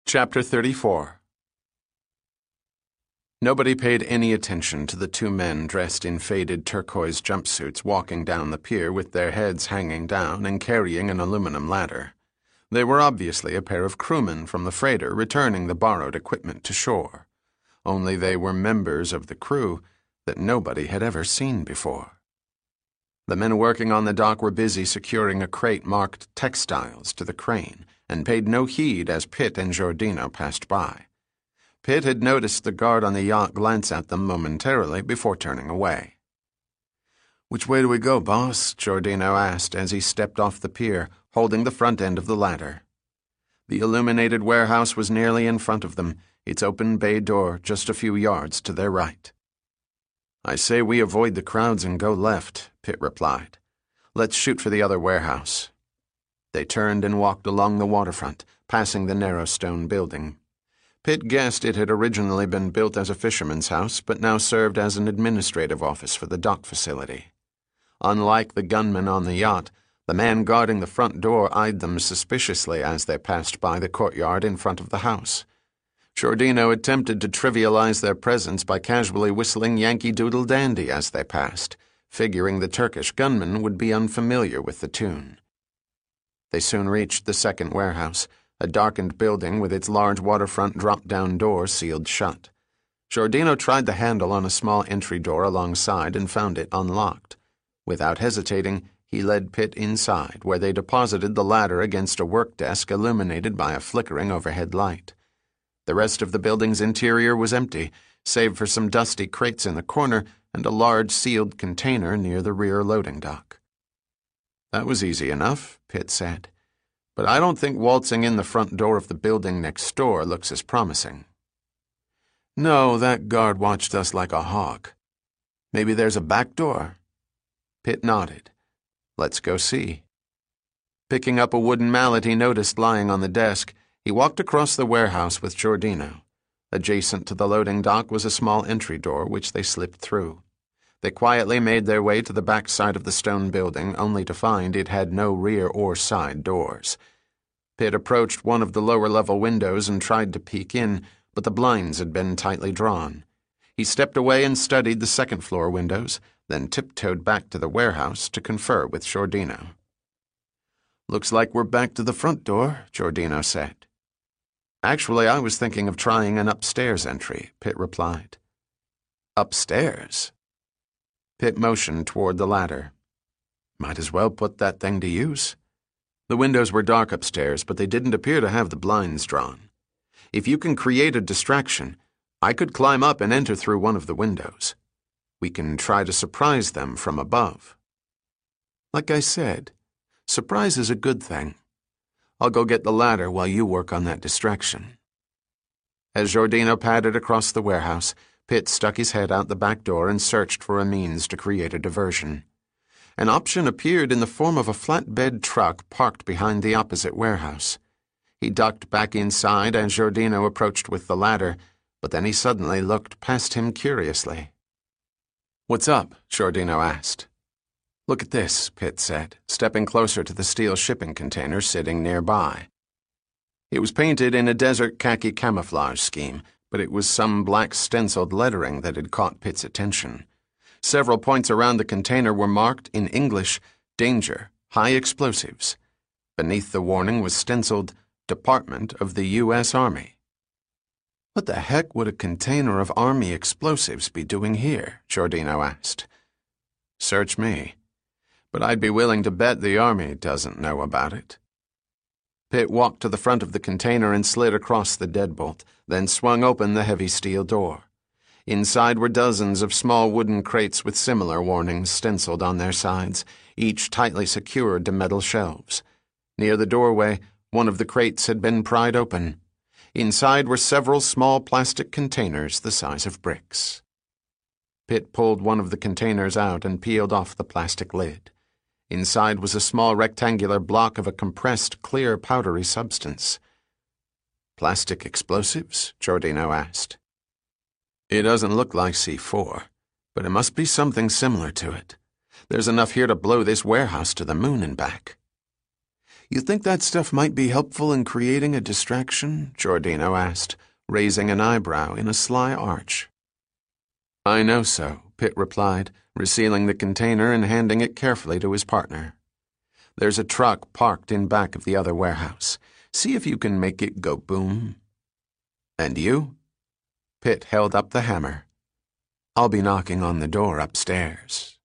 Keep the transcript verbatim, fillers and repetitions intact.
Chapter thirty-four. Nobody paid any attention to the two men dressed in faded turquoise jumpsuits walking down the pier with their heads hanging down and carrying an aluminum ladder. They were obviously a pair of crewmen from the freighter returning the borrowed equipment to shore. Only they were members of the crew that nobody had ever seen before. The men working on the dock were busy securing a crate marked textiles to the crane, and paid no heed as Pitt and Giordino passed by. Pitt had noticed the guard on the yacht glance at them momentarily before turning away. "Which way do we go, boss?" Giordino asked as he stepped off the pier, holding the front end of the ladder. The illuminated warehouse was nearly in front of them, its open bay door just a few yards to their right. "I say we avoid the crowds and go left," Pitt replied. "Let's shoot for the other warehouse." They turned and walked along the waterfront, passing the narrow stone building. Pitt guessed it had originally been built as a fisherman's house, but now served as an administrative office for the dock facility. Unlike the gunman on the yacht, the man guarding the front door eyed them suspiciously as they passed by the courtyard in front of the house. Giordino attempted to trivialize their presence by casually whistling Yankee Doodle Dandy as they passed, figuring the Turkish gunman would be unfamiliar with the tune. They soon reached the second warehouse, a darkened building with its large waterfront drop-down door sealed shut. Giordino tried the handle on a small entry door alongside and found it unlocked. Without hesitating, he led Pitt inside, where they deposited the ladder against a work desk illuminated by a flickering overhead light. The rest of the building's interior was empty, save for some dusty crates in the corner and a large sealed container near the rear loading dock. "That was easy enough," Pitt said. "But I don't think waltzing in the front door of the building next door looks as promising." "No, that guard watched us like a hawk. Maybe there's a back door?" Pitt nodded. "Let's go see." Picking up a wooden mallet he noticed lying on the desk, he walked across the warehouse with Giordino. Adjacent to the loading dock was a small entry door which they slipped through. They quietly made their way to the back side of the stone building, only to find it had no rear or side doors. Pitt approached one of the lower-level windows and tried to peek in, but the blinds had been tightly drawn. He stepped away and studied the second-floor windows, then tiptoed back to the warehouse to confer with Giordino. "Looks like we're back to the front door," Giordino said. "Actually, I was thinking of trying an upstairs entry," Pitt replied. "Upstairs?" Pitt motioned toward the ladder. "Might as well put that thing to use." The windows were dark upstairs, but they didn't appear to have the blinds drawn. "If you can create a distraction, I could climb up and enter through one of the windows. We can try to surprise them from above." "Like I said, surprise is a good thing. I'll go get the ladder while you work on that distraction." As Giordino padded across the warehouse, Pitt stuck his head out the back door and searched for a means to create a diversion. An option appeared in the form of a flatbed truck parked behind the opposite warehouse. He ducked back inside as Giordino approached with the ladder, but then he suddenly looked past him curiously. "What's up?" Giordino asked. "Look at this," Pitt said, stepping closer to the steel shipping container sitting nearby. It was painted in a desert khaki camouflage scheme, but it was some black stenciled lettering that had caught Pitt's attention. Several points around the container were marked in English, "Danger, High Explosives." Beneath the warning was stenciled, "Department of the U S Army." "What the heck would a container of Army explosives be doing here?" Giordino asked. "Search me. But I'd be willing to bet the Army doesn't know about it." Pitt walked to the front of the container and slid across the deadbolt, then swung open the heavy steel door. Inside were dozens of small wooden crates with similar warnings stenciled on their sides, each tightly secured to metal shelves. Near the doorway, one of the crates had been pried open. Inside were several small plastic containers the size of bricks. Pitt pulled one of the containers out and peeled off the plastic lid. Inside was a small rectangular block of a compressed, clear, powdery substance. "Plastic explosives?" Giordino asked. "It doesn't look like C four, but it must be something similar to it. There's enough here to blow this warehouse to the moon and back." You think that stuff might be helpful in creating a distraction? Giordino asked, raising an eyebrow in a sly arch. I know so, Pitt replied, resealing the container and handing it carefully to his partner. There's a truck parked in back of the other warehouse. See if you can make it go boom. And you? Pitt held up the hammer. I'll be knocking on the door upstairs.